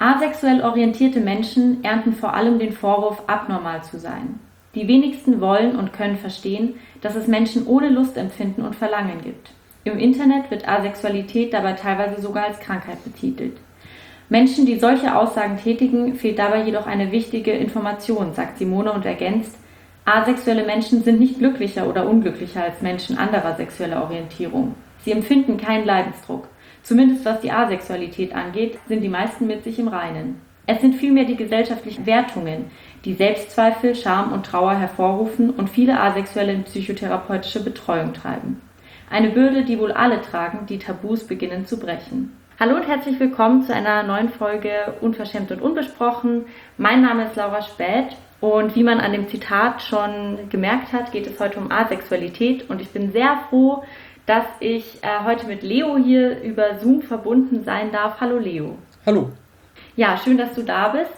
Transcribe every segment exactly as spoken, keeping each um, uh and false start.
Asexuell orientierte Menschen ernten vor allem den Vorwurf, abnormal zu sein. Die wenigsten wollen und können verstehen, dass es Menschen ohne Lustempfinden und Verlangen gibt. Im Internet wird Asexualität dabei teilweise sogar als Krankheit betitelt. Menschen, die solche Aussagen tätigen, fehlt dabei jedoch eine wichtige Information, sagt Simone und ergänzt: Asexuelle Menschen sind nicht glücklicher oder unglücklicher als Menschen anderer sexueller Orientierung. Sie empfinden keinen Leidensdruck. Zumindest was die Asexualität angeht, sind die meisten mit sich im Reinen. Es sind vielmehr die gesellschaftlichen Wertungen, die Selbstzweifel, Scham und Trauer hervorrufen und viele Asexuelle in psychotherapeutische Betreuung treiben. Eine Bürde, die wohl alle tragen, die Tabus beginnen zu brechen. Hallo und herzlich willkommen zu einer neuen Folge Unverschämt und Unbesprochen. Mein Name ist Laura Späth und wie man an dem Zitat schon gemerkt hat, geht es heute um Asexualität und ich bin sehr froh, dass ich äh, heute mit Leo hier über Zoom verbunden sein darf. Hallo Leo. Hallo. Ja, schön, dass du da bist.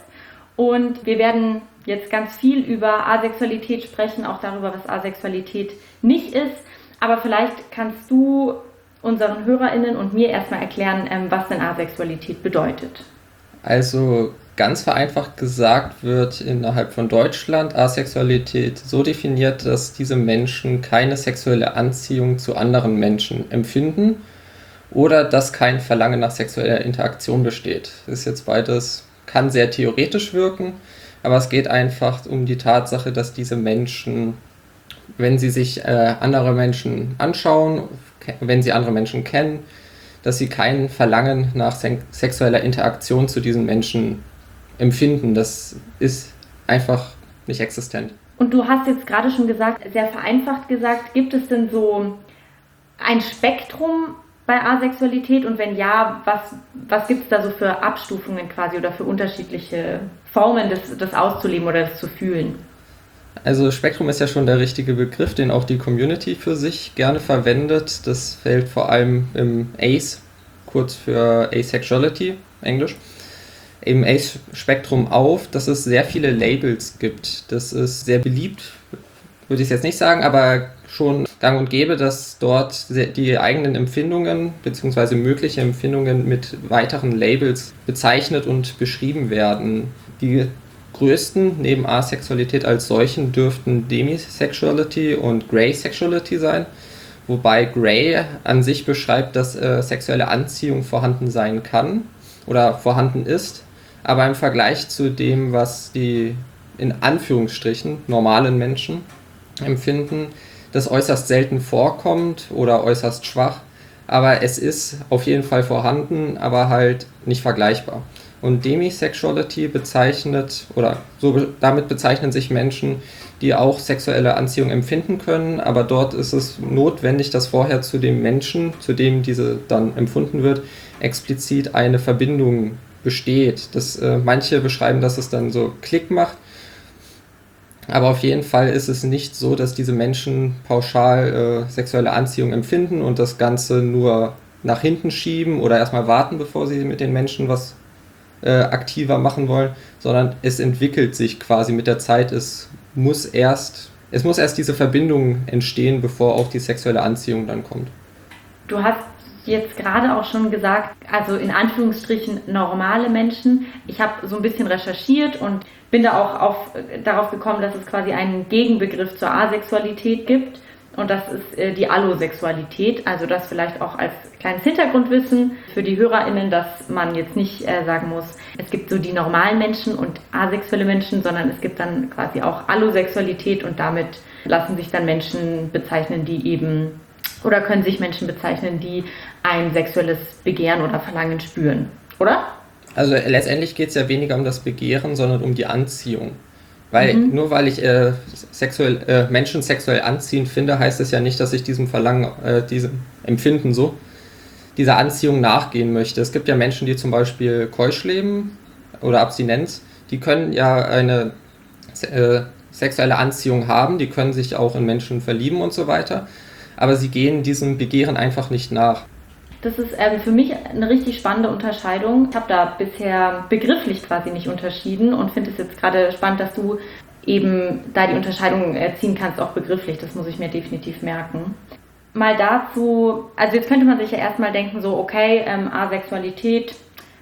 Und wir werden jetzt ganz viel über Asexualität sprechen, auch darüber, was Asexualität nicht ist. Aber vielleicht kannst du unseren HörerInnen und mir erstmal erklären, ähm, was denn Asexualität bedeutet. Also ganz vereinfacht gesagt wird innerhalb von Deutschland Asexualität so definiert, dass diese Menschen keine sexuelle Anziehung zu anderen Menschen empfinden oder dass kein Verlangen nach sexueller Interaktion besteht. Das ist jetzt beides, kann sehr theoretisch wirken, aber es geht einfach um die Tatsache, dass diese Menschen, wenn sie sich äh, andere Menschen anschauen, wenn sie andere Menschen kennen, dass sie kein Verlangen nach se- sexueller Interaktion zu diesen Menschen empfinden. Das ist einfach nicht existent. Und du hast jetzt gerade schon gesagt, sehr vereinfacht gesagt, gibt es denn so ein Spektrum bei Asexualität und wenn ja, was, was gibt es da so für Abstufungen quasi oder für unterschiedliche Formen, das, das auszuleben oder das zu fühlen? Also Spektrum ist ja schon der richtige Begriff, den auch die Community für sich gerne verwendet. Das fällt vor allem im A C E, kurz für Asexuality, Englisch, im A C E-Spektrum auf, dass es sehr viele Labels gibt. Das ist sehr beliebt, würde ich jetzt nicht sagen, aber schon gang und gäbe, dass dort die eigenen Empfindungen bzw. mögliche Empfindungen mit weiteren Labels bezeichnet und beschrieben werden. Die größten neben Asexualität als solchen dürften Demisexuality und Grey Sexuality sein, wobei Grey an sich beschreibt, dass äh, sexuelle Anziehung vorhanden sein kann oder vorhanden ist, aber im Vergleich zu dem, was die in Anführungsstrichen normalen Menschen empfinden, das äußerst selten vorkommt oder äußerst schwach, aber es ist auf jeden Fall vorhanden, aber halt nicht vergleichbar. Und Demisexuality bezeichnet, oder so be- damit bezeichnen sich Menschen, die auch sexuelle Anziehung empfinden können, aber dort ist es notwendig, dass vorher zu dem Menschen, zu dem diese dann empfunden wird, explizit eine Verbindung besteht. Das, äh, manche beschreiben, dass es dann so Klick macht, aber auf jeden Fall ist es nicht so, dass diese Menschen pauschal äh, sexuelle Anziehung empfinden und das Ganze nur nach hinten schieben oder erstmal warten, bevor sie mit den Menschen was äh, aktiver machen wollen, sondern es entwickelt sich quasi mit der Zeit. Es muss erst, es muss erst diese Verbindung entstehen, bevor auch die sexuelle Anziehung dann kommt. Du hast jetzt gerade auch schon gesagt, also in Anführungsstrichen normale Menschen. Ich habe so ein bisschen recherchiert und bin da auch auf, darauf gekommen, dass es quasi einen Gegenbegriff zur Asexualität gibt und das ist äh, die Allosexualität. Also das vielleicht auch als kleines Hintergrundwissen für die HörerInnen, dass man jetzt nicht äh, sagen muss, es gibt so die normalen Menschen und asexuelle Menschen, sondern es gibt dann quasi auch Allosexualität und damit lassen sich dann Menschen bezeichnen, die eben oder können sich Menschen bezeichnen, die ein sexuelles Begehren oder Verlangen spüren, oder? Also letztendlich geht es ja weniger um das Begehren, sondern um die Anziehung. Weil mhm. nur weil ich äh, sexuell, äh, Menschen sexuell anziehend finde, heißt es ja nicht, dass ich diesem Verlangen, äh, diesem Empfinden so, dieser Anziehung nachgehen möchte. Es gibt ja Menschen, die zum Beispiel keusch leben oder Abstinenz, die können ja eine äh, sexuelle Anziehung haben, die können sich auch in Menschen verlieben und so weiter, aber sie gehen diesem Begehren einfach nicht nach. Das ist ähm, für mich eine richtig spannende Unterscheidung. Ich habe da bisher begrifflich quasi nicht unterschieden und finde es jetzt gerade spannend, dass du eben da die Unterscheidung äh, ziehen kannst, auch begrifflich. Das muss ich mir definitiv merken. Mal dazu, also jetzt könnte man sich ja erstmal denken, so okay, ähm, Asexualität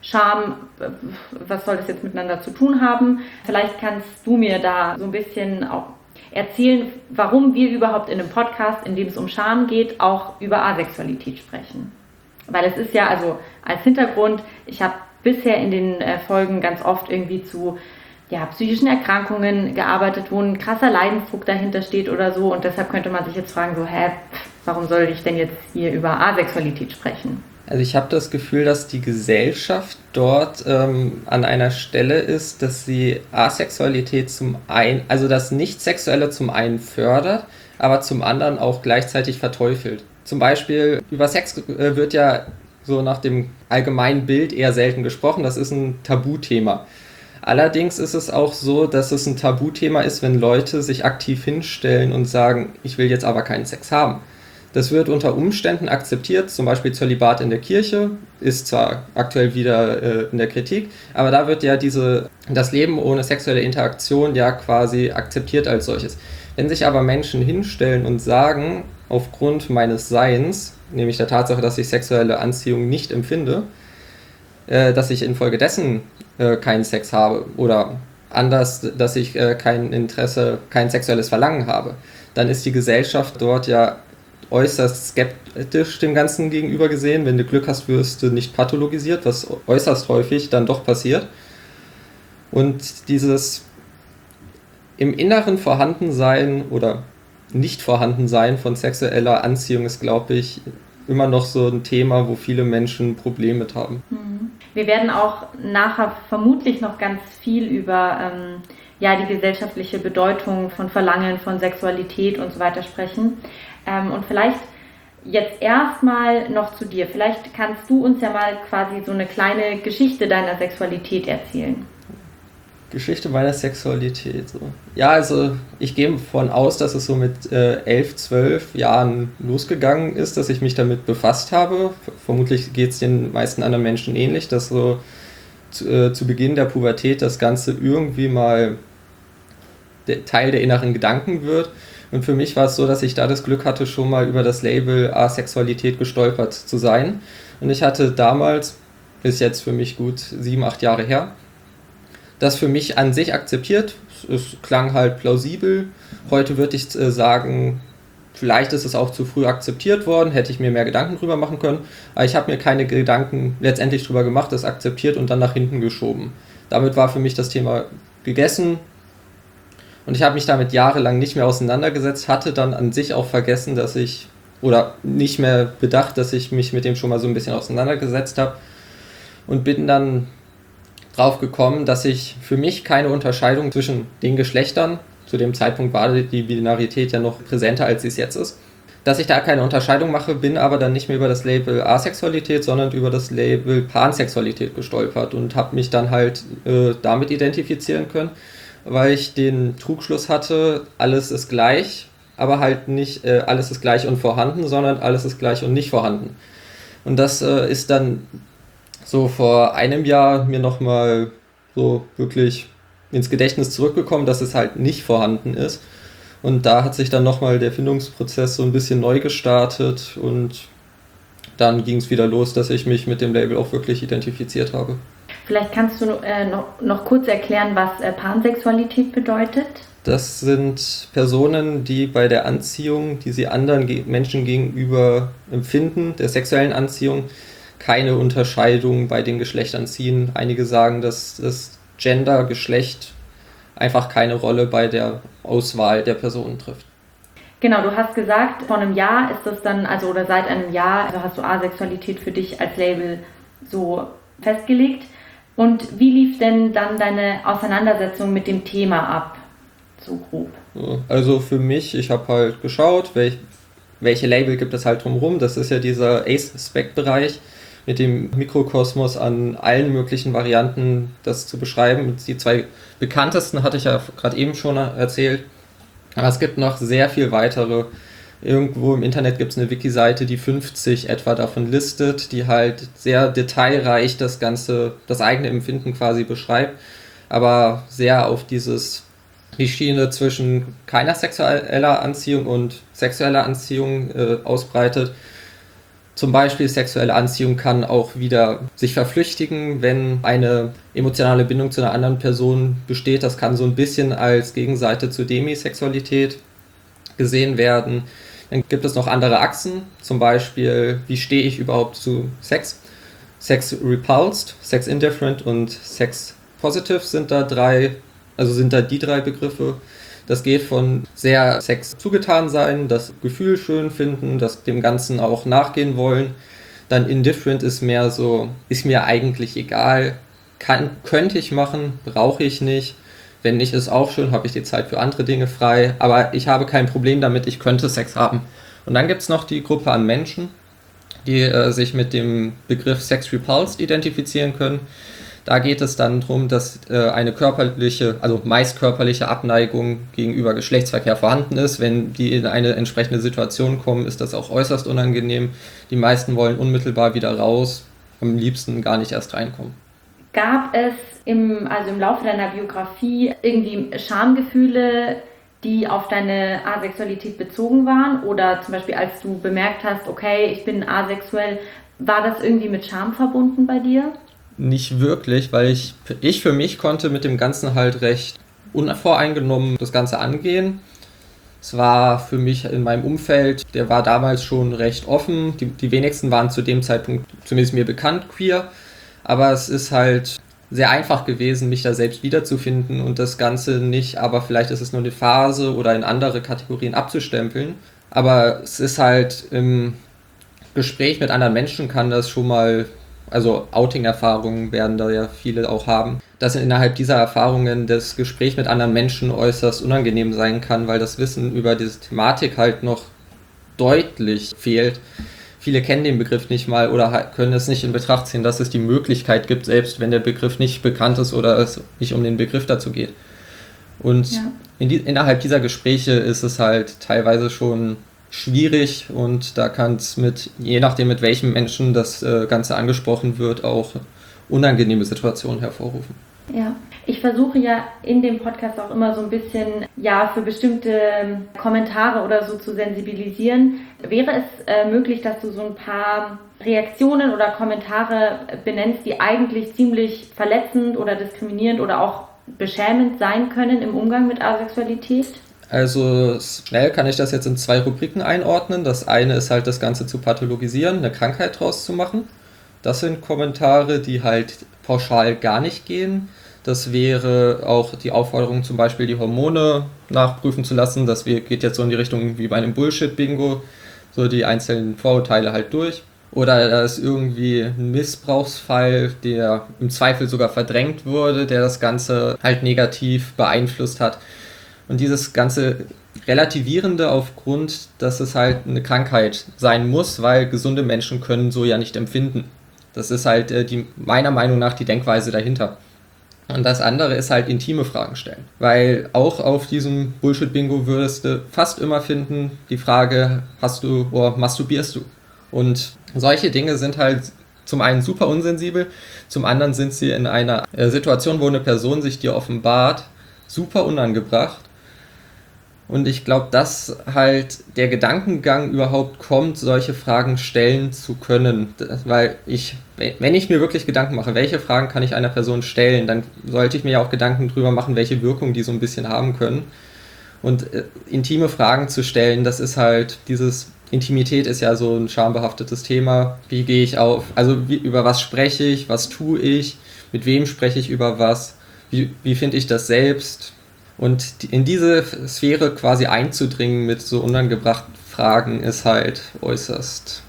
Scham, was soll das jetzt miteinander zu tun haben? Vielleicht kannst du mir da so ein bisschen auch erzählen, warum wir überhaupt in einem Podcast, in dem es um Scham geht, auch über Asexualität sprechen. Weil es ist ja, also als Hintergrund, ich habe bisher in den äh, Folgen ganz oft irgendwie zu ja, psychischen Erkrankungen gearbeitet, wo ein krasser Leidensdruck dahinter steht oder so. Und deshalb könnte man sich jetzt fragen, so, hä, warum soll ich denn jetzt hier über Asexualität sprechen? Also ich habe das Gefühl, dass die Gesellschaft dort ähm, an einer Stelle ist, dass sie Asexualität zum einen, also das Nicht-Sexuelle zum einen fördert, aber zum anderen auch gleichzeitig verteufelt. Zum Beispiel über Sex äh, wird ja so nach dem allgemeinen Bild eher selten gesprochen, das ist ein Tabuthema. Allerdings ist es auch so, dass es ein Tabuthema ist, wenn Leute sich aktiv hinstellen und sagen, ich will jetzt aber keinen Sex haben. Das wird unter Umständen akzeptiert, zum Beispiel Zölibat in der Kirche, ist zwar aktuell wieder äh, in der Kritik, aber da wird ja diese, das Leben ohne sexuelle Interaktion ja quasi akzeptiert als solches. Wenn sich aber Menschen hinstellen und sagen, aufgrund meines Seins, nämlich der Tatsache, dass ich sexuelle Anziehung nicht empfinde, äh, dass ich infolgedessen äh, keinen Sex habe oder anders, dass ich äh, kein Interesse, kein sexuelles Verlangen habe, dann ist die Gesellschaft dort ja äußerst skeptisch dem Ganzen gegenüber gesehen. Wenn du Glück hast, wirst du nicht pathologisiert, was äußerst häufig dann doch passiert. Und dieses im Inneren Vorhandensein oder Nicht-Vorhandensein von sexueller Anziehung ist, glaube ich, immer noch so ein Thema, wo viele Menschen Probleme mit haben. Wir werden auch nachher vermutlich noch ganz viel über ähm, ja, die gesellschaftliche Bedeutung von Verlangen, von Sexualität und so weiter sprechen. Ähm, und vielleicht jetzt erstmal noch zu dir. Vielleicht kannst du uns ja mal quasi so eine kleine Geschichte deiner Sexualität erzählen. Geschichte meiner Sexualität. So. Ja, also ich gehe davon aus, dass es so mit äh, elf, zwölf Jahren losgegangen ist, dass ich mich damit befasst habe. Vermutlich geht es den meisten anderen Menschen ähnlich, dass so zu, äh, zu Beginn der Pubertät das Ganze irgendwie mal der Teil der inneren Gedanken wird. Und für mich war es so, dass ich da das Glück hatte, schon mal über das Label Asexualität gestolpert zu sein. Und ich hatte damals, ist jetzt für mich gut sieben, acht Jahre her, das für mich an sich akzeptiert. Es klang halt plausibel. Heute würde ich äh, sagen, vielleicht ist es auch zu früh akzeptiert worden, hätte ich mir mehr Gedanken drüber machen können. Aber ich habe mir keine Gedanken letztendlich drüber gemacht, das akzeptiert und dann nach hinten geschoben. Damit war für mich das Thema gegessen. Und ich habe mich damit jahrelang nicht mehr auseinandergesetzt, hatte dann an sich auch vergessen, dass ich, oder nicht mehr bedacht, dass ich mich mit dem schon mal so ein bisschen auseinandergesetzt habe. Und bin dann drauf gekommen, dass ich für mich keine Unterscheidung zwischen den Geschlechtern, zu dem Zeitpunkt war die Binarität ja noch präsenter, als sie es jetzt ist, dass ich da keine Unterscheidung mache, bin aber dann nicht mehr über das Label Asexualität, sondern über das Label Pansexualität gestolpert und habe mich dann halt äh, damit identifizieren können, weil ich den Trugschluss hatte, alles ist gleich, aber halt nicht äh, alles ist gleich und vorhanden, sondern alles ist gleich und nicht vorhanden. Und das äh, ist dann so vor einem Jahr mir nochmal so wirklich ins Gedächtnis zurückgekommen, dass es halt nicht vorhanden ist. Und da hat sich dann nochmal der Findungsprozess so ein bisschen neu gestartet und dann ging es wieder los, dass ich mich mit dem Label auch wirklich identifiziert habe. Vielleicht kannst du äh, noch, noch kurz erklären, was äh, Pansexualität bedeutet? Das sind Personen, die bei der Anziehung, die sie anderen ge- Menschen gegenüber empfinden, der sexuellen Anziehung, keine Unterscheidung bei den Geschlechtern ziehen. Einige sagen, dass das Gender, Geschlecht einfach keine Rolle bei der Auswahl der Personen trifft. Genau, du hast gesagt, vor einem Jahr ist das dann, also oder seit einem Jahr, also hast du Asexualität für dich als Label so festgelegt. Und wie lief denn dann deine Auseinandersetzung mit dem Thema ab? So grob. Also für mich, ich habe halt geschaut, welch, welche Label gibt es halt drumherum. Das ist ja dieser Ace-Spec-Bereich mit dem Mikrokosmos an allen möglichen Varianten, das zu beschreiben. Die zwei bekanntesten hatte ich ja gerade eben schon erzählt. Aber es gibt noch sehr viel weitere. Irgendwo im Internet gibt es eine Wiki-Seite, die fünfzig etwa davon listet, die halt sehr detailreich das Ganze, das eigene Empfinden quasi beschreibt, aber sehr auf dieses, die Schiene zwischen keiner sexueller Anziehung und sexueller Anziehung äh, ausbreitet. Zum Beispiel sexuelle Anziehung kann auch wieder sich verflüchtigen, wenn eine emotionale Bindung zu einer anderen Person besteht. Das kann so ein bisschen als Gegenseite zur Demisexualität gesehen werden. Dann gibt es noch andere Achsen, zum Beispiel, wie stehe ich überhaupt zu Sex? Sex repulsed, Sex indifferent und Sex positive sind da drei, also sind da die drei Begriffe. Das geht von sehr Sex zugetan sein, das Gefühl schön finden, das dem Ganzen auch nachgehen wollen. Dann indifferent ist mehr so, ist mir eigentlich egal, kann, könnte ich machen, brauche ich nicht. Wenn nicht, ist auch schön, habe ich die Zeit für andere Dinge frei. Aber ich habe kein Problem damit, ich könnte Sex haben. Und dann gibt es noch die Gruppe an Menschen, die äh, sich mit dem Begriff Sex repulsed identifizieren können. Da geht es dann darum, dass äh, eine körperliche, also meist körperliche Abneigung gegenüber Geschlechtsverkehr vorhanden ist. Wenn die in eine entsprechende Situation kommen, ist das auch äußerst unangenehm. Die meisten wollen unmittelbar wieder raus, am liebsten gar nicht erst reinkommen. Gab es im, also im Laufe deiner Biografie irgendwie Schamgefühle, die auf deine Asexualität bezogen waren? Oder zum Beispiel, als du bemerkt hast, okay, ich bin asexuell, war das irgendwie mit Scham verbunden bei dir? Nicht wirklich, weil ich, ich für mich konnte mit dem Ganzen halt recht unvoreingenommen das Ganze angehen. Es war für mich in meinem Umfeld, der war damals schon recht offen. Die, die wenigsten waren zu dem Zeitpunkt, zumindest mir bekannt, queer. Aber es ist halt sehr einfach gewesen, mich da selbst wiederzufinden und das Ganze nicht, aber vielleicht ist es nur eine Phase oder in andere Kategorien abzustempeln. Aber es ist halt im Gespräch mit anderen Menschen kann das schon mal, also Outing-Erfahrungen werden da ja viele auch haben, dass innerhalb dieser Erfahrungen das Gespräch mit anderen Menschen äußerst unangenehm sein kann, weil das Wissen über diese Thematik halt noch deutlich fehlt. Viele kennen den Begriff nicht mal oder können es nicht in Betracht ziehen, dass es die Möglichkeit gibt, selbst wenn der Begriff nicht bekannt ist oder es nicht um den Begriff dazu geht. Und ja. in die, innerhalb dieser Gespräche ist es halt teilweise schon schwierig und da kann es mit, je nachdem mit welchem Menschen das äh, Ganze angesprochen wird, auch unangenehme Situationen hervorrufen. Ja, ich versuche ja in dem Podcast auch immer so ein bisschen, ja, für bestimmte Kommentare oder so zu sensibilisieren. Wäre es äh, möglich, dass du so ein paar Reaktionen oder Kommentare benennst, die eigentlich ziemlich verletzend oder diskriminierend oder auch beschämend sein können im Umgang mit Asexualität? Also schnell kann ich das jetzt in zwei Rubriken einordnen. Das eine ist halt das Ganze zu pathologisieren, eine Krankheit draus zu machen. Das sind Kommentare, die halt pauschal gar nicht gehen. Das wäre auch die Aufforderung, zum Beispiel die Hormone nachprüfen zu lassen. Das geht jetzt so in die Richtung wie bei einem Bullshit-Bingo, so die einzelnen Vorurteile halt durch. Oder da ist irgendwie ein Missbrauchsfall, der im Zweifel sogar verdrängt wurde, der das Ganze halt negativ beeinflusst hat. Und dieses ganze Relativierende aufgrund, dass es halt eine Krankheit sein muss, weil gesunde Menschen können so ja nicht empfinden. Das ist halt äh, die, meiner Meinung nach die Denkweise dahinter. Und das andere ist halt intime Fragen stellen. Weil auch auf diesem Bullshit-Bingo würdest du fast immer finden, die Frage, hast du oder masturbierst du? Und solche Dinge sind halt zum einen super unsensibel, zum anderen sind sie in einer äh, Situation, wo eine Person sich dir offenbart, super unangebracht. Und ich glaube, dass halt der Gedankengang überhaupt kommt, solche Fragen stellen zu können. Weil ich, wenn ich mir wirklich Gedanken mache, welche Fragen kann ich einer Person stellen, dann sollte ich mir ja auch Gedanken drüber machen, welche Wirkung die so ein bisschen haben können. Und äh, intime Fragen zu stellen, das ist halt dieses, Intimität ist ja so ein schambehaftetes Thema. Wie gehe ich auf, also wie, über was spreche ich, was tue ich, mit wem spreche ich über was, wie, wie finde ich das selbst? Und in diese Sphäre quasi einzudringen mit so unangebrachten Fragen ist halt äußerst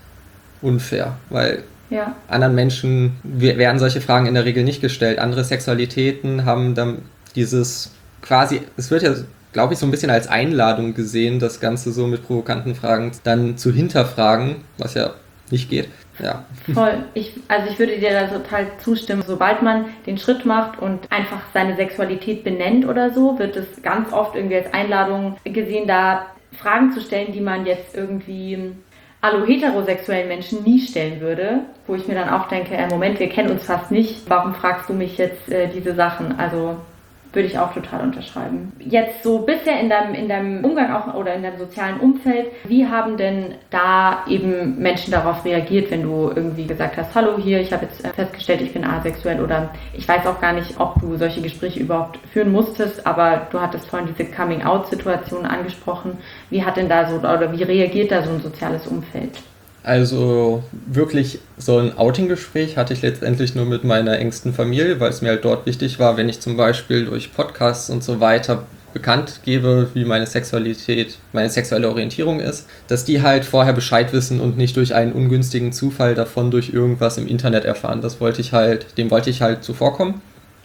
unfair, weil ja. anderen Menschen werden solche Fragen in der Regel nicht gestellt. Andere Sexualitäten haben dann dieses quasi, es wird ja, glaube ich, so ein bisschen als Einladung gesehen, das Ganze so mit provokanten Fragen dann zu hinterfragen, was ja nicht geht. Ja. Voll. Ich, also ich würde dir da total zustimmen. Sobald man den Schritt macht und einfach seine Sexualität benennt oder so, wird es ganz oft irgendwie als Einladung gesehen, da Fragen zu stellen, die man jetzt irgendwie allo-heterosexuellen Menschen nie stellen würde, wo ich mir dann auch denke, äh, Moment, wir kennen uns fast nicht, warum fragst du mich jetzt äh, diese Sachen? Also Würde ich auch total unterschreiben. Jetzt so bisher in deinem, in deinem Umgang auch oder in deinem sozialen Umfeld, wie haben denn da eben Menschen darauf reagiert, wenn du irgendwie gesagt hast, hallo hier, ich habe jetzt festgestellt, ich bin asexuell, oder ich weiß auch gar nicht, ob du solche Gespräche überhaupt führen musstest, aber du hattest vorhin diese Coming-out-Situation angesprochen. Wie hat denn da so, oder wie reagiert da so ein soziales Umfeld? Also wirklich so ein Outing-Gespräch hatte ich letztendlich nur mit meiner engsten Familie, weil es mir halt dort wichtig war, wenn ich zum Beispiel durch Podcasts und so weiter bekannt gebe, wie meine Sexualität, meine sexuelle Orientierung ist, dass die halt vorher Bescheid wissen und nicht durch einen ungünstigen Zufall davon durch irgendwas im Internet erfahren. Das wollte ich halt, dem wollte ich halt zuvorkommen.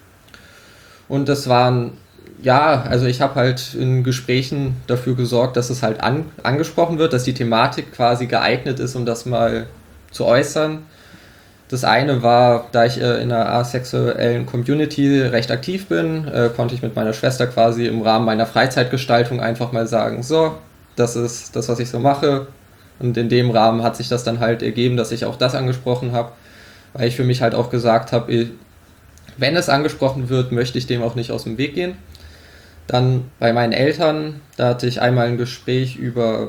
Und das waren Ja, also ich habe halt in Gesprächen dafür gesorgt, dass es halt an, angesprochen wird, dass die Thematik quasi geeignet ist, um das mal zu äußern. Das eine war, da ich äh, in einer asexuellen Community recht aktiv bin, äh, konnte ich mit meiner Schwester quasi im Rahmen meiner Freizeitgestaltung einfach mal sagen, so, das ist das, was ich so mache. Und in dem Rahmen hat sich das dann halt ergeben, dass ich auch das angesprochen habe, weil ich für mich halt auch gesagt habe, wenn es angesprochen wird, möchte ich dem auch nicht aus dem Weg gehen. Dann bei meinen Eltern, da hatte ich einmal ein Gespräch über,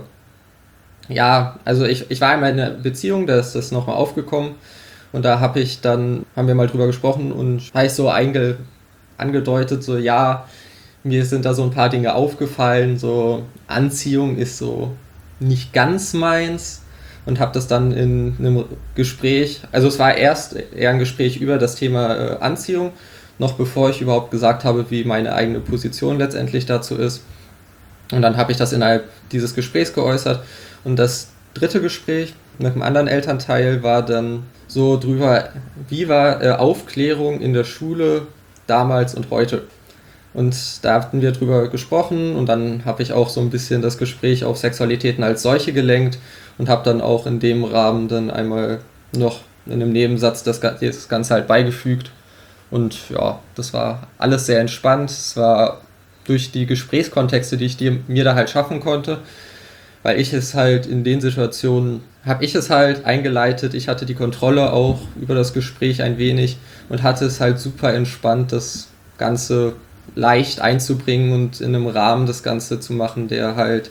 ja, also ich, ich war einmal in einer Beziehung, da ist das nochmal aufgekommen und da habe ich dann, haben wir mal drüber gesprochen und habe ich so einge, angedeutet, so ja, mir sind da so ein paar Dinge aufgefallen, so Anziehung ist so nicht ganz meins und habe das dann in einem Gespräch, also es war erst eher ein Gespräch über das Thema äh, Anziehung, noch bevor ich überhaupt gesagt habe, wie meine eigene Position letztendlich dazu ist. Und dann habe ich das innerhalb dieses Gesprächs geäußert. Und das dritte Gespräch mit einem anderen Elternteil war dann so drüber, wie war äh, Aufklärung in der Schule damals und heute. Und da hatten wir drüber gesprochen und dann habe ich auch so ein bisschen das Gespräch auf Sexualitäten als solche gelenkt und habe dann auch in dem Rahmen dann einmal noch in einem Nebensatz das, das Ganze halt beigefügt. Und ja, das war alles sehr entspannt. Es war durch die Gesprächskontexte, die ich die, mir da halt schaffen konnte, weil ich es halt in den Situationen, habe ich es halt eingeleitet, ich hatte die Kontrolle auch über das Gespräch ein wenig und hatte es halt super entspannt, das Ganze leicht einzubringen und in einem Rahmen das Ganze zu machen, der halt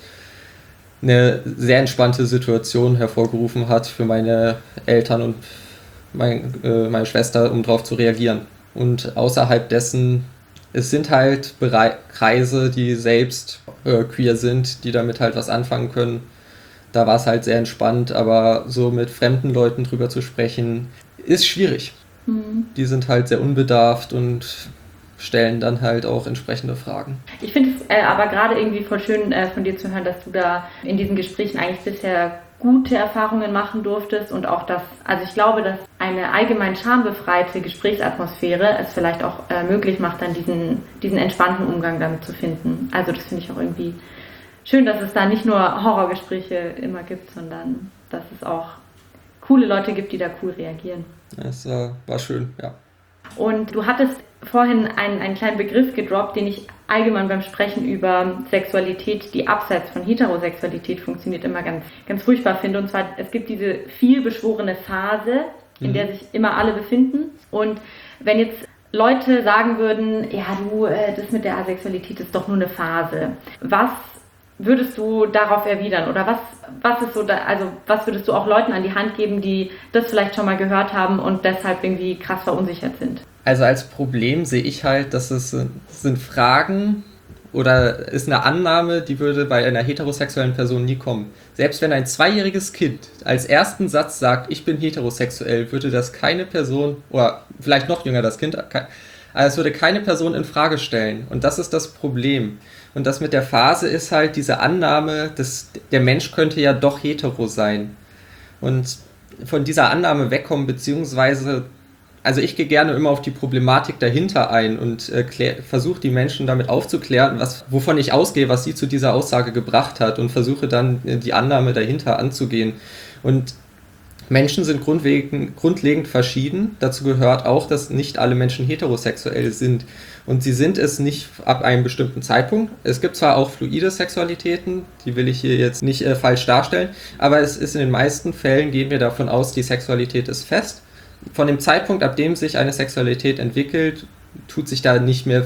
eine sehr entspannte Situation hervorgerufen hat für meine Eltern und mein, äh, meine Schwester, um darauf zu reagieren. Und außerhalb dessen, es sind halt Bere- Kreise, die selbst äh, queer sind, die damit halt was anfangen können. Da war es halt sehr entspannt, aber so mit fremden Leuten drüber zu sprechen, ist schwierig. Mhm. Die sind halt sehr unbedarft und stellen dann halt auch entsprechende Fragen. Ich finde es äh, aber gerade irgendwie voll schön äh, von dir zu hören, dass du da in diesen Gesprächen eigentlich bisher gute Erfahrungen machen durftest und auch das, also ich glaube, dass eine allgemein schambefreite Gesprächsatmosphäre es vielleicht auch äh, möglich macht, dann diesen, diesen entspannten Umgang damit zu finden. Also das finde ich auch irgendwie schön, dass es da nicht nur Horrorgespräche immer gibt, sondern dass es auch coole Leute gibt, die da cool reagieren. Das äh, war schön, ja. Und du hattest vorhin einen, einen kleinen Begriff gedroppt, den ich allgemein beim Sprechen über Sexualität, die abseits von Heterosexualität funktioniert, immer ganz, ganz furchtbar finde. Und zwar, es gibt diese vielbeschworene Phase, in mhm. der sich immer alle befinden. Und wenn jetzt Leute sagen würden, ja du, das mit der Asexualität ist doch nur eine Phase, was würdest du darauf erwidern? Oder was, was ist so da, also was würdest du auch Leuten an die Hand geben, die das vielleicht schon mal gehört haben und deshalb irgendwie krass verunsichert sind? Also als Problem sehe ich halt, dass es sind Fragen oder ist eine Annahme, die würde bei einer heterosexuellen Person nie kommen. Selbst wenn ein zweijähriges Kind als ersten Satz sagt, ich bin heterosexuell, würde das keine Person, oder vielleicht noch jünger das Kind, also es würde keine Person in Frage stellen. Und das ist das Problem. Und das mit der Phase ist halt diese Annahme, dass der Mensch könnte ja doch hetero sein. Und von dieser Annahme wegkommen, beziehungsweise, also ich gehe gerne immer auf die Problematik dahinter ein und äh, versuche die Menschen damit aufzuklären, was, wovon ich ausgehe, was sie zu dieser Aussage gebracht hat und versuche dann äh, die Annahme dahinter anzugehen. Und Menschen sind grundlegend, grundlegend verschieden. Dazu gehört auch, dass nicht alle Menschen heterosexuell sind. Und sie sind es nicht ab einem bestimmten Zeitpunkt. Es gibt zwar auch fluide Sexualitäten, die will ich hier jetzt nicht äh, falsch darstellen, aber es ist in den meisten Fällen, gehen wir davon aus, die Sexualität ist fest. Von dem Zeitpunkt, ab dem sich eine Sexualität entwickelt, tut sich da nicht mehr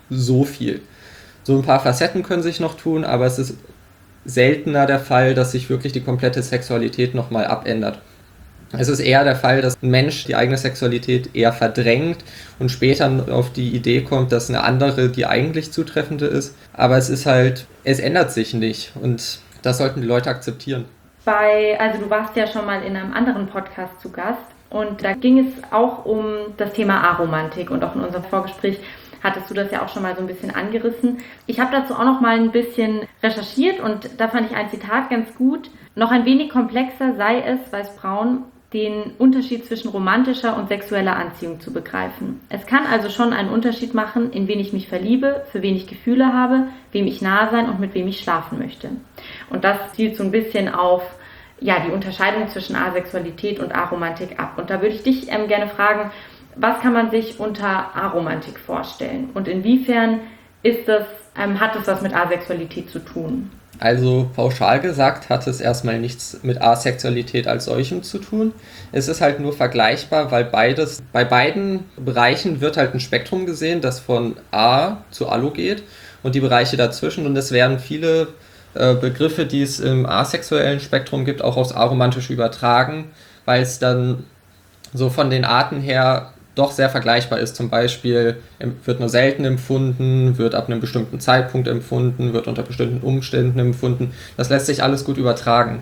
so viel. So ein paar Facetten können sich noch tun, aber es ist seltener der Fall, dass sich wirklich die komplette Sexualität nochmal abändert. Es ist eher der Fall, dass ein Mensch die eigene Sexualität eher verdrängt und später auf die Idee kommt, dass eine andere die eigentlich zutreffende ist. Aber es ist halt, es ändert sich nicht und das sollten die Leute akzeptieren. Bei, also du warst ja schon mal in einem anderen Podcast zu Gast und da ging es auch um das Thema Aromantik und auch in unserem Vorgespräch hattest du das ja auch schon mal so ein bisschen angerissen. Ich habe dazu auch noch mal ein bisschen recherchiert und da fand ich ein Zitat ganz gut. Noch ein wenig komplexer sei es, weiß Braun, den Unterschied zwischen romantischer und sexueller Anziehung zu begreifen. Es kann also schon einen Unterschied machen, in wen ich mich verliebe, für wen ich Gefühle habe, wem ich nahe sein und mit wem ich schlafen möchte. Und das zielt so ein bisschen auf ja, die Unterscheidung zwischen Asexualität und Aromantik ab. Und da würde ich dich ähm, gerne fragen, was kann man sich unter Aromantik vorstellen? Und inwiefern ist das, ähm, hat es was mit Asexualität zu tun? Also pauschal gesagt hat es erstmal nichts mit Asexualität als solchem zu tun. Es ist halt nur vergleichbar, weil beides, bei beiden Bereichen wird halt ein Spektrum gesehen, das von A zu Allo geht und die Bereiche dazwischen. Und es werden viele äh, Begriffe, die es im asexuellen Spektrum gibt, auch aufs Aromantische übertragen, weil es dann so von den Arten her doch sehr vergleichbar ist. Zum Beispiel wird nur selten empfunden, wird ab einem bestimmten Zeitpunkt empfunden, wird unter bestimmten Umständen empfunden. Das lässt sich alles gut übertragen.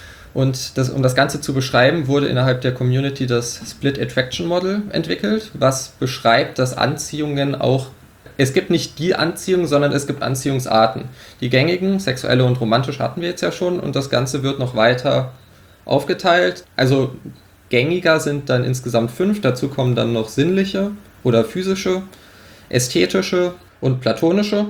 Und das, um das Ganze zu beschreiben, wurde innerhalb der Community das Split Attraction Model entwickelt, was beschreibt, dass Anziehungen auch, es gibt nicht die Anziehung, sondern es gibt Anziehungsarten. Die gängigen, sexuelle und romantische hatten wir jetzt ja schon und das Ganze wird noch weiter aufgeteilt. Also gängiger sind dann insgesamt fünf, dazu kommen dann noch sinnliche oder physische, ästhetische und platonische.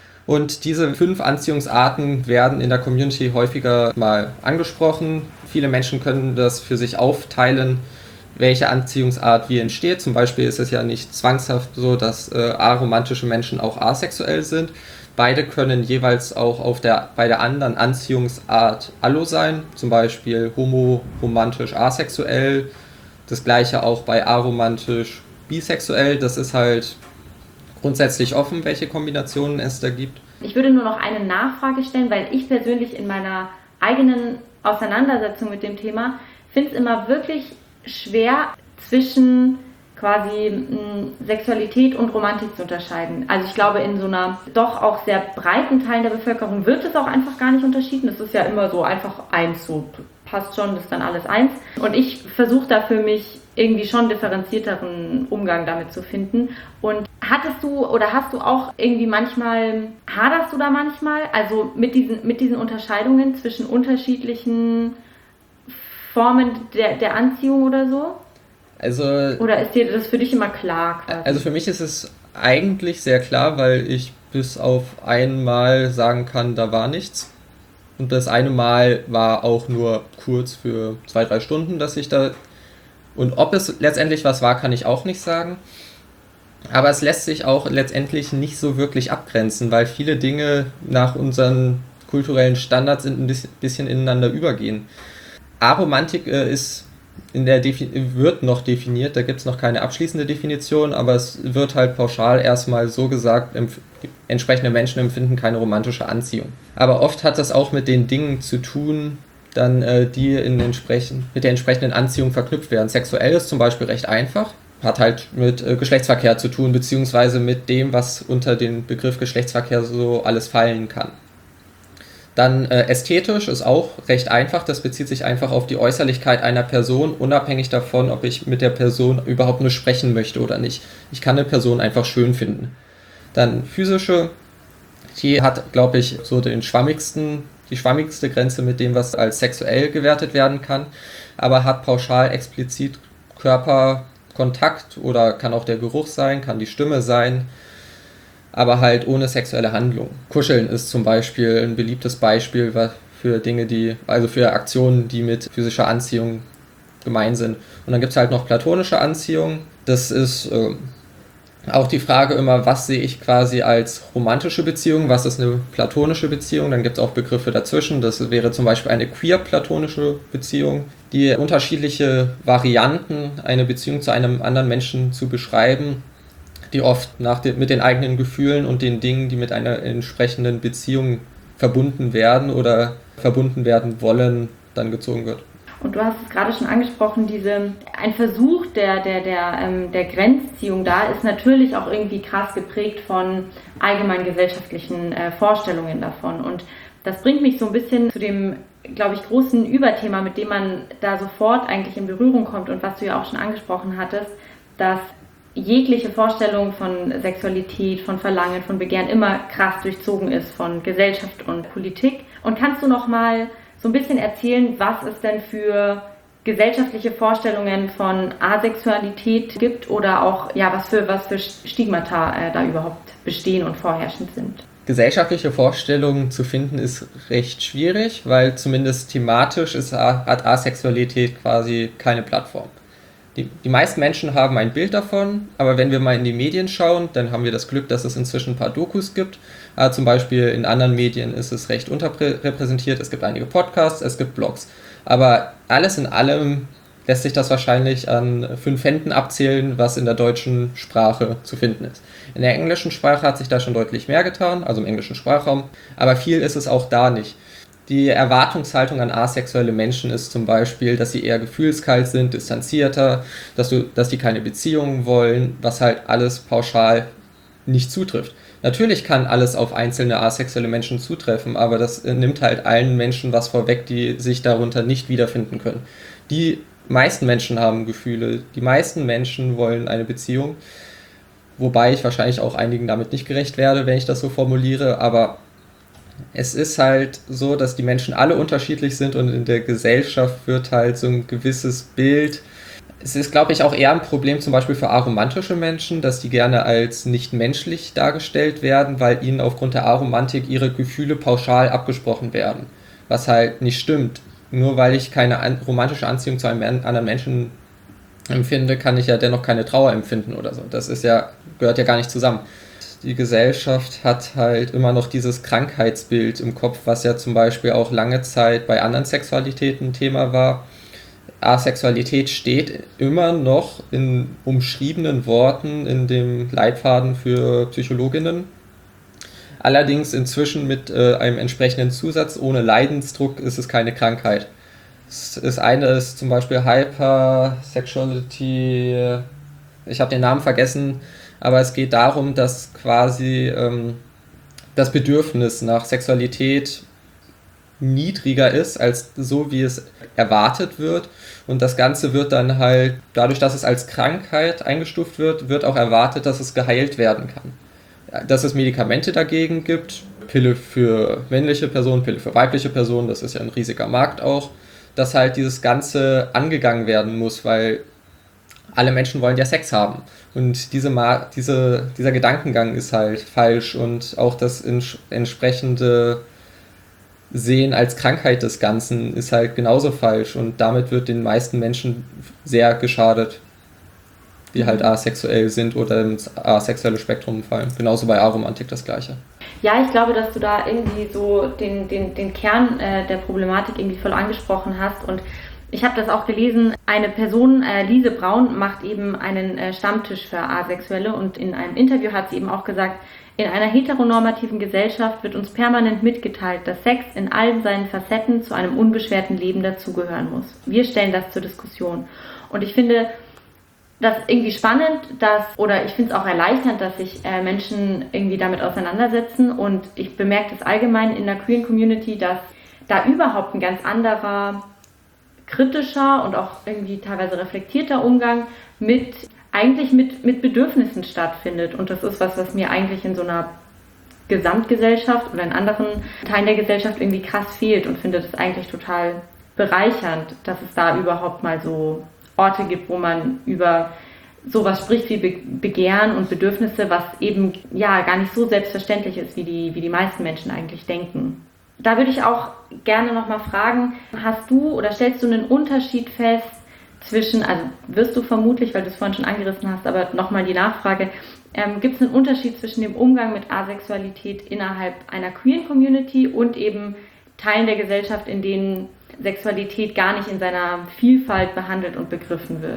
Und diese fünf Anziehungsarten werden in der Community häufiger mal angesprochen. Viele Menschen können das für sich aufteilen, welche Anziehungsart wie entsteht. Zum Beispiel ist es ja nicht zwangshaft so, dass äh, aromantische Menschen auch asexuell sind. Beide können jeweils auch auf der, bei der anderen Anziehungsart allo sein, zum Beispiel homo, romantisch, asexuell. Das gleiche auch bei aromantisch, bisexuell. Das ist halt grundsätzlich offen, welche Kombinationen es da gibt. Ich würde nur noch eine Nachfrage stellen, weil ich persönlich in meiner eigenen Auseinandersetzung mit dem Thema finde es immer wirklich schwer zwischen quasi mh, Sexualität und Romantik zu unterscheiden. Also ich glaube, in so einer doch auch sehr breiten Teil der Bevölkerung wird es auch einfach gar nicht unterschieden. Es ist ja immer so einfach eins, so passt schon, das ist dann alles eins. Und ich versuche da für mich irgendwie schon differenzierteren Umgang damit zu finden. Und hattest du oder hast du auch irgendwie manchmal, haderst du da manchmal, also mit diesen, mit diesen Unterscheidungen zwischen unterschiedlichen Formen der, der Anziehung oder so? Also, oder ist dir das für dich immer klar? Quasi? Also für mich ist es eigentlich sehr klar, weil ich bis auf einmal sagen kann, da war nichts. Und das eine Mal war auch nur kurz für zwei, drei Stunden, dass ich da... Und ob es letztendlich was war, kann ich auch nicht sagen. Aber es lässt sich auch letztendlich nicht so wirklich abgrenzen, weil viele Dinge nach unseren kulturellen Standards ein bisschen ineinander übergehen. Aromantik äh, ist in der Defi- wird noch definiert, da gibt es noch keine abschließende Definition, aber es wird halt pauschal erstmal so gesagt, empf- entsprechende Menschen empfinden keine romantische Anziehung. Aber oft hat das auch mit den Dingen zu tun, dann äh, die in entsprechend, mit der entsprechenden Anziehung verknüpft werden. Sexuell ist zum Beispiel recht einfach, hat halt mit äh, Geschlechtsverkehr zu tun, beziehungsweise mit dem, was unter den Begriff Geschlechtsverkehr so alles fallen kann. Dann äh, ästhetisch ist auch recht einfach, das bezieht sich einfach auf die Äußerlichkeit einer Person, unabhängig davon, ob ich mit der Person überhaupt nur sprechen möchte oder nicht. Ich kann eine Person einfach schön finden. Dann physische, die hat, glaube ich, so den schwammigsten, die schwammigste Grenze mit dem, was als sexuell gewertet werden kann, aber hat pauschal explizit Körperkontakt oder kann auch der Geruch sein, kann die Stimme sein, aber halt ohne sexuelle Handlung. Kuscheln ist zum Beispiel ein beliebtes Beispiel für Dinge, die, also für Aktionen, die mit physischer Anziehung gemein sind. Und dann gibt es halt noch platonische Anziehung. Das ist äh, auch die Frage immer, was sehe ich quasi als romantische Beziehung, was ist eine platonische Beziehung. Dann gibt es auch Begriffe dazwischen. Das wäre zum Beispiel eine queer-platonische Beziehung, die unterschiedliche Varianten, eine Beziehung zu einem anderen Menschen zu beschreiben, die oft nach de- mit den eigenen Gefühlen und den Dingen, die mit einer entsprechenden Beziehung verbunden werden oder verbunden werden wollen, dann gezogen wird. Und du hast es gerade schon angesprochen, diese, ein Versuch der, der, der, ähm, der Grenzziehung da ist natürlich auch irgendwie krass geprägt von allgemein gesellschaftlichen äh, Vorstellungen davon. Und das bringt mich so ein bisschen zu dem, glaube ich, großen Überthema, mit dem man da sofort eigentlich in Berührung kommt und was du ja auch schon angesprochen hattest, dass jegliche Vorstellung von Sexualität, von Verlangen, von Begehren immer krass durchzogen ist von Gesellschaft und Politik. Und kannst du noch mal so ein bisschen erzählen, was es denn für gesellschaftliche Vorstellungen von Asexualität gibt oder auch ja was für was für Stigmata äh, da überhaupt bestehen und vorherrschend sind? Gesellschaftliche Vorstellungen zu finden ist recht schwierig, weil zumindest thematisch ist, hat Asexualität quasi keine Plattform. Die, die meisten Menschen haben ein Bild davon, aber wenn wir mal in die Medien schauen, dann haben wir das Glück, dass es inzwischen ein paar Dokus gibt. Aber zum Beispiel in anderen Medien ist es recht unterrepräsentiert. Es gibt einige Podcasts, es gibt Blogs. Aber alles in allem lässt sich das wahrscheinlich an fünf Händen abzählen, was in der deutschen Sprache zu finden ist. In der englischen Sprache hat sich da schon deutlich mehr getan, also im englischen Sprachraum, aber viel ist es auch da nicht. Die Erwartungshaltung an asexuelle Menschen ist zum Beispiel, dass sie eher gefühlskalt sind, distanzierter, dass, du, dass die keine Beziehungen wollen, was halt alles pauschal nicht zutrifft. Natürlich kann alles auf einzelne asexuelle Menschen zutreffen, aber das nimmt halt allen Menschen was vorweg, die sich darunter nicht wiederfinden können. Die meisten Menschen haben Gefühle, die meisten Menschen wollen eine Beziehung, wobei ich wahrscheinlich auch einigen damit nicht gerecht werde, wenn ich das so formuliere, aber es ist halt so, dass die Menschen alle unterschiedlich sind und in der Gesellschaft wird halt so ein gewisses Bild. Es ist, glaube ich, auch eher ein Problem zum Beispiel für aromantische Menschen, dass die gerne als nicht menschlich dargestellt werden, weil ihnen aufgrund der Aromantik ihre Gefühle pauschal abgesprochen werden. Was halt nicht stimmt. Nur weil ich keine an- romantische Anziehung zu einem anderen Menschen empfinde, kann ich ja dennoch keine Trauer empfinden oder so. Das ist ja, gehört ja gar nicht zusammen. Die Gesellschaft hat halt immer noch dieses Krankheitsbild im Kopf, was ja zum Beispiel auch lange Zeit bei anderen Sexualitäten ein Thema war. Asexualität steht immer noch in umschriebenen Worten in dem Leitfaden für Psychologinnen. Allerdings inzwischen mit äh, einem entsprechenden Zusatz, ohne Leidensdruck ist es keine Krankheit. Das ist eine ist zum Beispiel Hypersexuality, ich habe den Namen vergessen, aber es geht darum, dass quasi ähm, das Bedürfnis nach Sexualität niedriger ist, als so wie es erwartet wird. Und das Ganze wird dann halt, dadurch, dass es als Krankheit eingestuft wird, wird auch erwartet, dass es geheilt werden kann. Dass es Medikamente dagegen gibt, Pille für männliche Personen, Pille für weibliche Personen, das ist ja ein riesiger Markt auch, dass halt dieses Ganze angegangen werden muss, weil alle Menschen wollen ja Sex haben. Und diese Ma- diese, dieser Gedankengang ist halt falsch und auch das ins- entsprechende Sehen als Krankheit des Ganzen ist halt genauso falsch und damit wird den meisten Menschen sehr geschadet, die halt asexuell sind oder ins asexuelle Spektrum fallen. Genauso bei Aromantik das Gleiche. Ja, ich glaube, dass du da irgendwie so den, den, den Kern äh, der Problematik irgendwie voll angesprochen hast und ich habe das auch gelesen, eine Person, äh, Lise Braun, macht eben einen äh, Stammtisch für Asexuelle und in einem Interview hat sie eben auch gesagt, in einer heteronormativen Gesellschaft wird uns permanent mitgeteilt, dass Sex in allen seinen Facetten zu einem unbeschwerten Leben dazugehören muss. Wir stellen das zur Diskussion. Und ich finde das irgendwie spannend, dass, oder ich finde es auch erleichternd, dass sich äh, Menschen irgendwie damit auseinandersetzen und ich bemerke das allgemein in der queeren Community, dass da überhaupt ein ganz anderer kritischer und auch irgendwie teilweise reflektierter Umgang mit eigentlich mit, mit Bedürfnissen stattfindet. Und das ist was, was mir eigentlich in so einer Gesamtgesellschaft oder in anderen Teilen der Gesellschaft irgendwie krass fehlt und finde das eigentlich total bereichernd, dass es da überhaupt mal so Orte gibt, wo man über sowas spricht wie Be- Begehren und Bedürfnisse, was eben ja gar nicht so selbstverständlich ist, wie die, wie die meisten Menschen eigentlich denken. Da würde ich auch gerne nochmal fragen, hast du oder stellst du einen Unterschied fest zwischen, also wirst du vermutlich, weil du es vorhin schon angerissen hast, aber nochmal die Nachfrage, ähm, gibt es einen Unterschied zwischen dem Umgang mit Asexualität innerhalb einer queeren Community und eben Teilen der Gesellschaft, in denen Sexualität gar nicht in seiner Vielfalt behandelt und begriffen wird?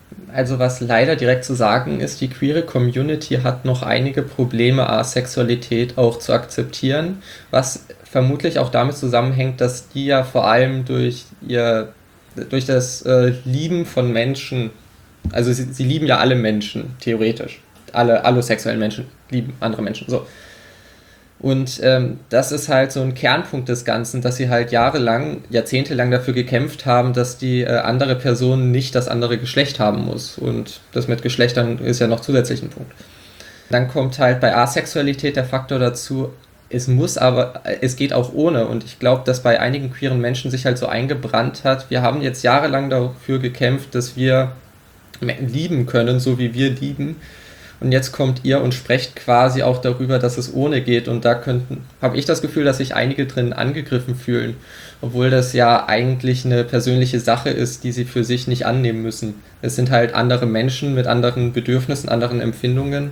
Also was leider direkt zu sagen ist, die queere Community hat noch einige Probleme, Asexualität auch zu akzeptieren, was vermutlich auch damit zusammenhängt, dass die ja vor allem durch ihr, durch das äh, Lieben von Menschen, also sie, sie lieben ja alle Menschen, theoretisch. Alle allosexuellen Menschen lieben andere Menschen, so. Und ähm, das ist halt so ein Kernpunkt des Ganzen, dass sie halt jahrelang, jahrzehntelang dafür gekämpft haben, dass die äh, andere Person nicht das andere Geschlecht haben muss. Und das mit Geschlechtern ist ja noch zusätzlich ein Punkt. Dann kommt halt bei Asexualität der Faktor dazu, es muss aber, es geht auch ohne. Und ich glaube, dass bei einigen queeren Menschen sich halt so eingebrannt hat, wir haben jetzt jahrelang dafür gekämpft, dass wir lieben können, so wie wir lieben. Und jetzt kommt ihr und sprecht quasi auch darüber, dass es ohne geht. Und da könnten, habe ich das Gefühl, dass sich einige drin angegriffen fühlen, obwohl das ja eigentlich eine persönliche Sache ist, die sie für sich nicht annehmen müssen. Es sind halt andere Menschen mit anderen Bedürfnissen, anderen Empfindungen.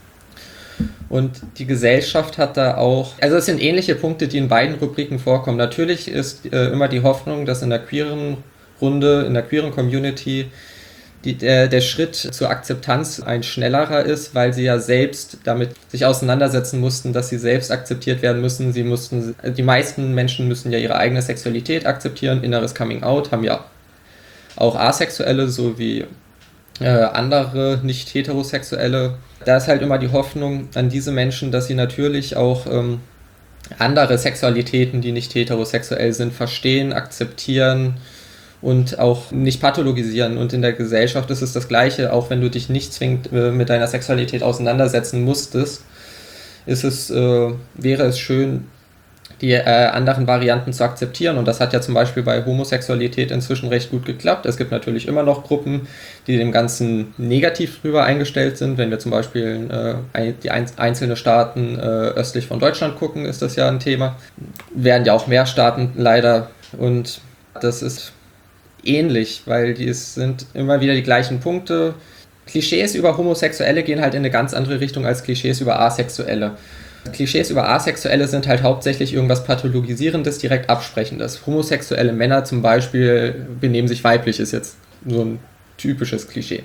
Und die Gesellschaft hat da auch, also es sind ähnliche Punkte, die in beiden Rubriken vorkommen. Natürlich ist äh, immer die Hoffnung, dass in der queeren Runde, in der queeren Community Die, der, der Schritt zur Akzeptanz ein schnellerer ist, weil sie ja selbst damit sich auseinandersetzen mussten, dass sie selbst akzeptiert werden müssen. Sie mussten, die meisten Menschen müssen ja ihre eigene Sexualität akzeptieren, inneres Coming Out, haben ja auch Asexuelle sowie äh, andere nicht heterosexuelle. Da ist halt immer die Hoffnung an diese Menschen, dass sie natürlich auch ähm, andere Sexualitäten, die nicht heterosexuell sind, verstehen, akzeptieren und auch nicht pathologisieren. Und in der Gesellschaft ist es das Gleiche, auch wenn du dich nicht zwingend äh, mit deiner Sexualität auseinandersetzen musstest, ist es, äh, wäre es schön, die äh, anderen Varianten zu akzeptieren. Und das hat ja zum Beispiel bei Homosexualität inzwischen recht gut geklappt. Es gibt natürlich immer noch Gruppen, die dem Ganzen negativ drüber eingestellt sind. Wenn wir zum Beispiel äh, die ein, einzelne Staaten äh, östlich von Deutschland gucken, ist das ja ein Thema. Werden ja auch mehr Staaten leider. Und das ist ähnlich, weil die es sind immer wieder die gleichen Punkte. Klischees über Homosexuelle gehen halt in eine ganz andere Richtung als Klischees über Asexuelle. Klischees über Asexuelle sind halt hauptsächlich irgendwas Pathologisierendes, direkt Absprechendes. Homosexuelle Männer zum Beispiel benehmen sich weiblich, ist jetzt so ein typisches Klischee.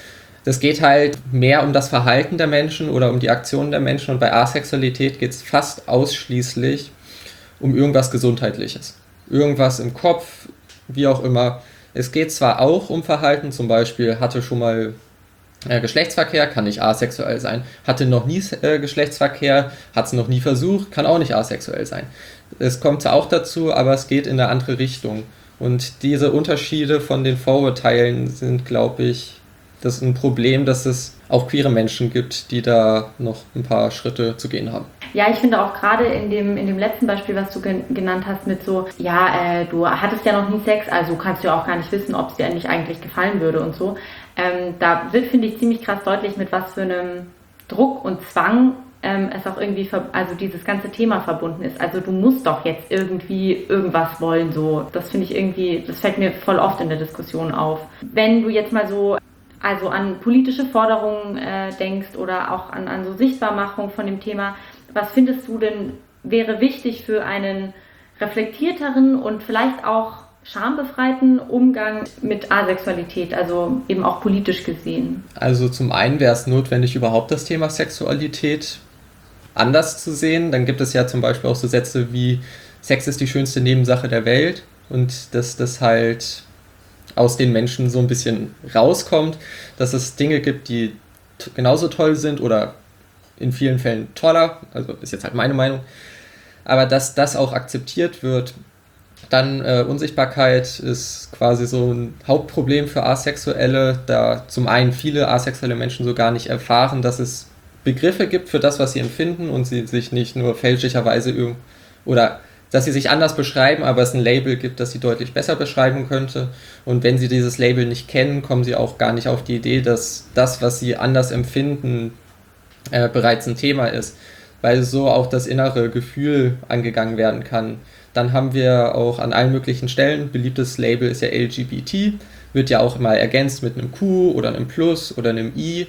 Das geht halt mehr um das Verhalten der Menschen oder um die Aktionen der Menschen, und bei Asexualität geht es fast ausschließlich um irgendwas Gesundheitliches. Irgendwas im Kopf, wie auch immer. Es geht zwar auch um Verhalten, zum Beispiel hatte schon mal äh, Geschlechtsverkehr, kann nicht asexuell sein. Hatte noch nie äh, Geschlechtsverkehr, hat es noch nie versucht, kann auch nicht asexuell sein. Es kommt zwar auch dazu, aber es geht in eine andere Richtung. Und diese Unterschiede von den Vorurteilen sind, glaube ich, das ist ein Problem, dass es auch queere Menschen gibt, die da noch ein paar Schritte zu gehen haben. Ja, ich finde auch gerade in dem, in dem letzten Beispiel, was du gen- genannt hast, mit so, ja, äh, du hattest ja noch nie Sex, also kannst du ja auch gar nicht wissen, ob es dir eigentlich eigentlich gefallen würde und so. Ähm, da wird, finde ich, ziemlich krass deutlich, mit was für einem Druck und Zwang ähm, es auch irgendwie, ver- also dieses ganze Thema verbunden ist. Also du musst doch jetzt irgendwie irgendwas wollen, so. Das finde ich irgendwie, das fällt mir voll oft in der Diskussion auf. Wenn du jetzt mal so also an politische Forderungen äh, denkst oder auch an, an so Sichtbarmachung von dem Thema, was findest du denn wäre wichtig für einen reflektierteren und vielleicht auch schambefreiten Umgang mit Asexualität, also eben auch politisch gesehen? Also zum einen wäre es notwendig, überhaupt das Thema Sexualität anders zu sehen. Dann gibt es ja zum Beispiel auch so Sätze wie Sex ist die schönste Nebensache der Welt, und dass das halt aus den Menschen so ein bisschen rauskommt, dass es Dinge gibt, die t- genauso toll sind oder in vielen Fällen toller, also ist jetzt halt meine Meinung, aber dass das auch akzeptiert wird. Dann äh, Unsichtbarkeit ist quasi so ein Hauptproblem für Asexuelle, da zum einen viele asexuelle Menschen so gar nicht erfahren, dass es Begriffe gibt für das, was sie empfinden, und sie sich nicht nur fälschlicherweise irg- oder dass sie sich anders beschreiben, aber es ein Label gibt, das sie deutlich besser beschreiben könnte. Und wenn sie dieses Label nicht kennen, kommen sie auch gar nicht auf die Idee, dass das, was sie anders empfinden, äh, bereits ein Thema ist, weil so auch das innere Gefühl angegangen werden kann. Dann haben wir auch an allen möglichen Stellen, beliebtes Label ist ja L G B T, wird ja auch mal ergänzt mit einem Q oder einem Plus oder einem I.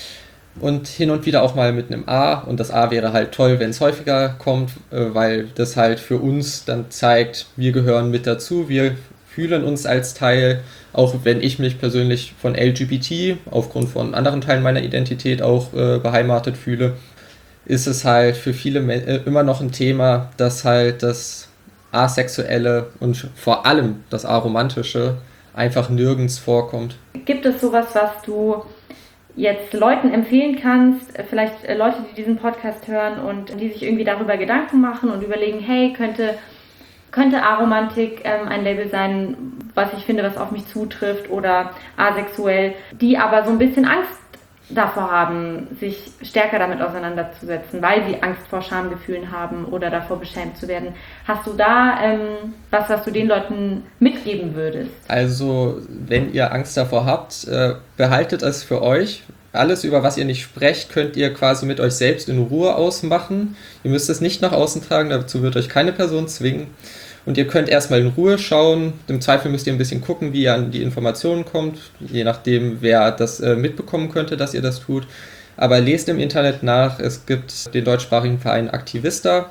Und hin und wieder auch mal mit einem A, und das A wäre halt toll, wenn es häufiger kommt, weil das halt für uns dann zeigt, wir gehören mit dazu, wir fühlen uns als Teil auch wenn ich mich persönlich von L G B T aufgrund von anderen Teilen meiner Identität auch äh, beheimatet fühle, ist es halt für viele äh, immer noch ein Thema, dass halt das Asexuelle und vor allem das Aromantische einfach nirgends vorkommt. Gibt es sowas, was du jetzt Leuten empfehlen kannst, vielleicht Leute, die diesen Podcast hören und die sich irgendwie darüber Gedanken machen und überlegen, hey, könnte, könnte Aromantik ähm, ein Label sein, was ich finde, was auf mich zutrifft, oder asexuell, die aber so ein bisschen Angst davor haben, sich stärker damit auseinanderzusetzen, weil sie Angst vor Schamgefühlen haben oder davor beschämt zu werden. Hast du da ähm, was, was du den Leuten mitgeben würdest? Also, wenn ihr Angst davor habt, äh, behaltet es für euch. Alles, über was ihr nicht sprecht, könnt ihr quasi mit euch selbst in Ruhe ausmachen. Ihr müsst es nicht nach außen tragen, dazu wird euch keine Person zwingen. Und ihr könnt erstmal in Ruhe schauen. Im Zweifel müsst ihr ein bisschen gucken, wie ihr an die Informationen kommt, je nachdem, wer das äh, mitbekommen könnte, dass ihr das tut. Aber lest im Internet nach. Es gibt den deutschsprachigen Verein Aktivista.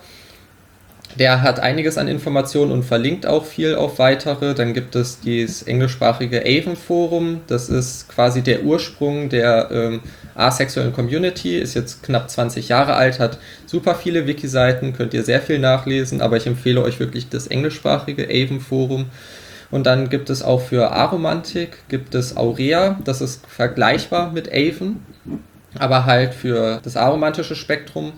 Der hat einiges an Informationen und verlinkt auch viel auf weitere. Dann gibt es dieses englischsprachige Avon-Forum. Das ist quasi der Ursprung der ähm, asexuellen Community. Ist jetzt knapp zwanzig Jahre alt, hat super viele Wiki-Seiten, könnt ihr sehr viel nachlesen. Aber ich empfehle euch wirklich das englischsprachige Avon-Forum. Und dann gibt es auch für Aromantik, gibt es Aurea. Das ist vergleichbar mit Avon, aber halt für das aromantische Spektrum.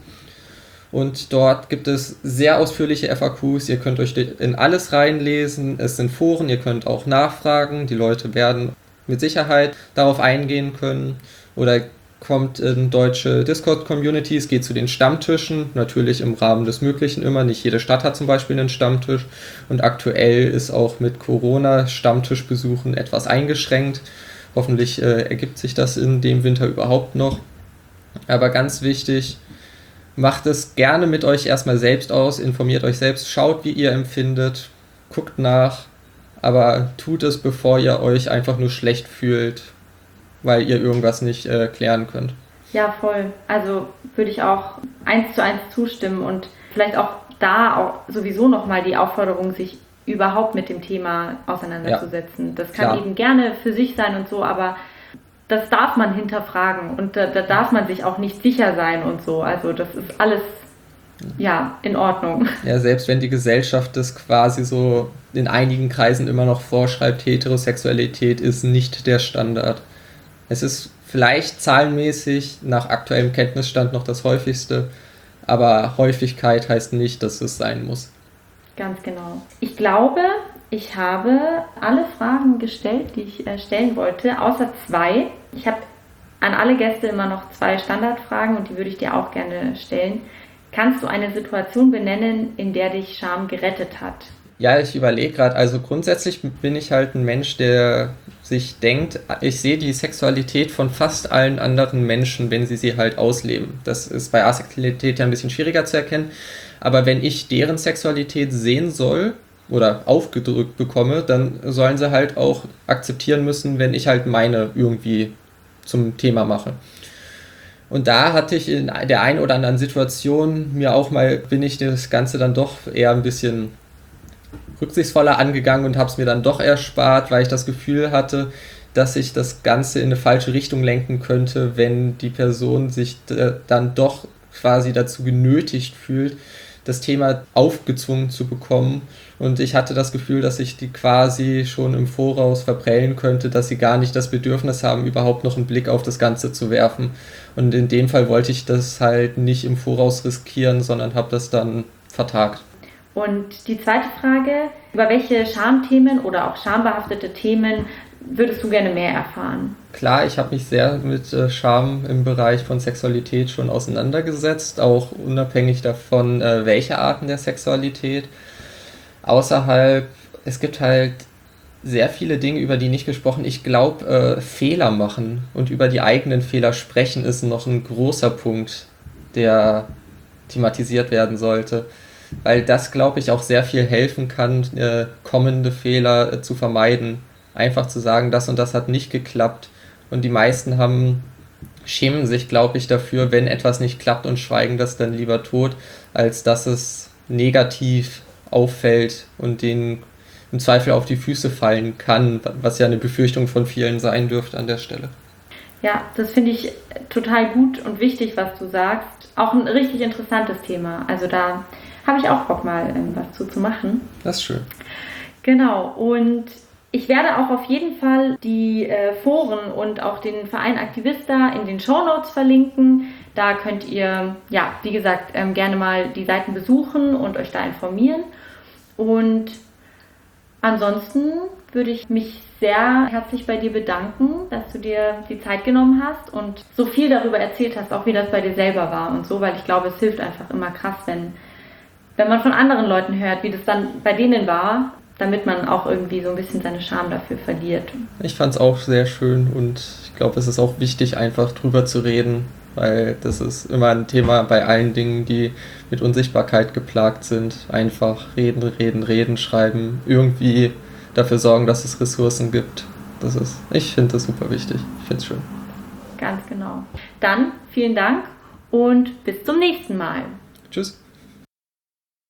Und dort gibt es sehr ausführliche F A Qs, ihr könnt euch in alles reinlesen, es sind Foren, ihr könnt auch nachfragen, die Leute werden mit Sicherheit darauf eingehen können. Oder kommt in deutsche Discord-Communities, geht zu den Stammtischen, natürlich im Rahmen des Möglichen immer, nicht jede Stadt hat zum Beispiel einen Stammtisch. Und aktuell ist auch mit Corona Stammtischbesuchen etwas eingeschränkt. Hoffentlich äh, ergibt sich das in dem Winter überhaupt noch. Aber ganz wichtig, macht es gerne mit euch erstmal selbst aus, informiert euch selbst, schaut, wie ihr empfindet, guckt nach, aber tut es, bevor ihr euch einfach nur schlecht fühlt, weil ihr irgendwas nicht äh, klären könnt. Ja, voll. Also würde ich auch eins zu eins zustimmen und vielleicht auch da auch sowieso nochmal die Aufforderung, sich überhaupt mit dem Thema auseinanderzusetzen. Ja, das kann klar. Eben gerne für sich sein und so, aber das darf man hinterfragen und da, da darf man sich auch nicht sicher sein und so. Also das ist alles, ja, in Ordnung. Ja, selbst wenn die Gesellschaft das quasi so in einigen Kreisen immer noch vorschreibt, Heterosexualität ist nicht der Standard. Es ist vielleicht zahlenmäßig nach aktuellem Kenntnisstand noch das häufigste, aber Häufigkeit heißt nicht, dass es sein muss. Ganz genau. Ich glaube, ich habe alle Fragen gestellt, die ich äh, stellen wollte, außer zwei. Ich habe an alle Gäste immer noch zwei Standardfragen und die würde ich dir auch gerne stellen. Kannst du eine Situation benennen, in der dich Scham gerettet hat? Ja, ich überlege gerade, also grundsätzlich bin ich halt ein Mensch, der sich denkt, ich sehe die Sexualität von fast allen anderen Menschen, wenn sie sie halt ausleben. Das ist bei Asexualität ja ein bisschen schwieriger zu erkennen, aber wenn ich deren Sexualität sehen soll oder aufgedrückt bekomme, dann sollen sie halt auch akzeptieren müssen, wenn ich halt meine irgendwie zum Thema mache. Und da hatte ich in der einen oder anderen Situation mir auch mal, bin ich das Ganze dann doch eher ein bisschen rücksichtsvoller angegangen und habe es mir dann doch erspart, weil ich das Gefühl hatte, dass ich das Ganze in eine falsche Richtung lenken könnte, wenn die Person sich d- dann doch quasi dazu genötigt fühlt, das Thema aufgezwungen zu bekommen. Und ich hatte das Gefühl, dass ich die quasi schon im Voraus verprellen könnte, dass sie gar nicht das Bedürfnis haben, überhaupt noch einen Blick auf das Ganze zu werfen. Und in dem Fall wollte ich das halt nicht im Voraus riskieren, sondern habe das dann vertagt. Und die zweite Frage, über welche Schamthemen oder auch schambehaftete Themen würdest du gerne mehr erfahren? Klar, ich habe mich sehr mit äh, Scham im Bereich von Sexualität schon auseinandergesetzt, auch unabhängig davon, äh, welche Arten der Sexualität. Außerhalb, es gibt halt sehr viele Dinge, über die nicht gesprochen. Ich glaube, äh, Fehler machen und über die eigenen Fehler sprechen ist noch ein großer Punkt, der thematisiert werden sollte. Weil das, glaube ich, auch sehr viel helfen kann, äh, kommende Fehler äh, zu vermeiden. Einfach zu sagen, das und das hat nicht geklappt. Und die meisten haben, schämen sich, glaube ich, dafür, wenn etwas nicht klappt und schweigen das dann lieber tot, als dass es negativ auffällt und denen im Zweifel auf die Füße fallen kann, was ja eine Befürchtung von vielen sein dürfte an der Stelle. Ja, das finde ich total gut und wichtig, was du sagst. Auch ein richtig interessantes Thema. Also da habe ich auch Bock, mal ähm, was zu, zu machen. Das ist schön. Genau, und ich werde auch auf jeden Fall die äh, Foren und auch den Verein Aktivista in den Shownotes verlinken. Da könnt ihr, ja, wie gesagt, ähm, gerne mal die Seiten besuchen und euch da informieren. Und ansonsten würde ich mich sehr herzlich bei dir bedanken, dass du dir die Zeit genommen hast und so viel darüber erzählt hast, auch wie das bei dir selber war und so, weil ich glaube, es hilft einfach immer krass, wenn, wenn man von anderen Leuten hört, wie das dann bei denen war, damit man auch irgendwie so ein bisschen seine Scham dafür verliert. Ich fand es auch sehr schön und ich glaube, es ist auch wichtig, einfach drüber zu reden, weil das ist immer ein Thema bei allen Dingen, die mit Unsichtbarkeit geplagt sind. Einfach reden, reden, reden, schreiben, irgendwie dafür sorgen, dass es Ressourcen gibt. Das ist, ich finde das super wichtig. Ich finde es schön. Ganz genau. Dann vielen Dank und bis zum nächsten Mal. Tschüss.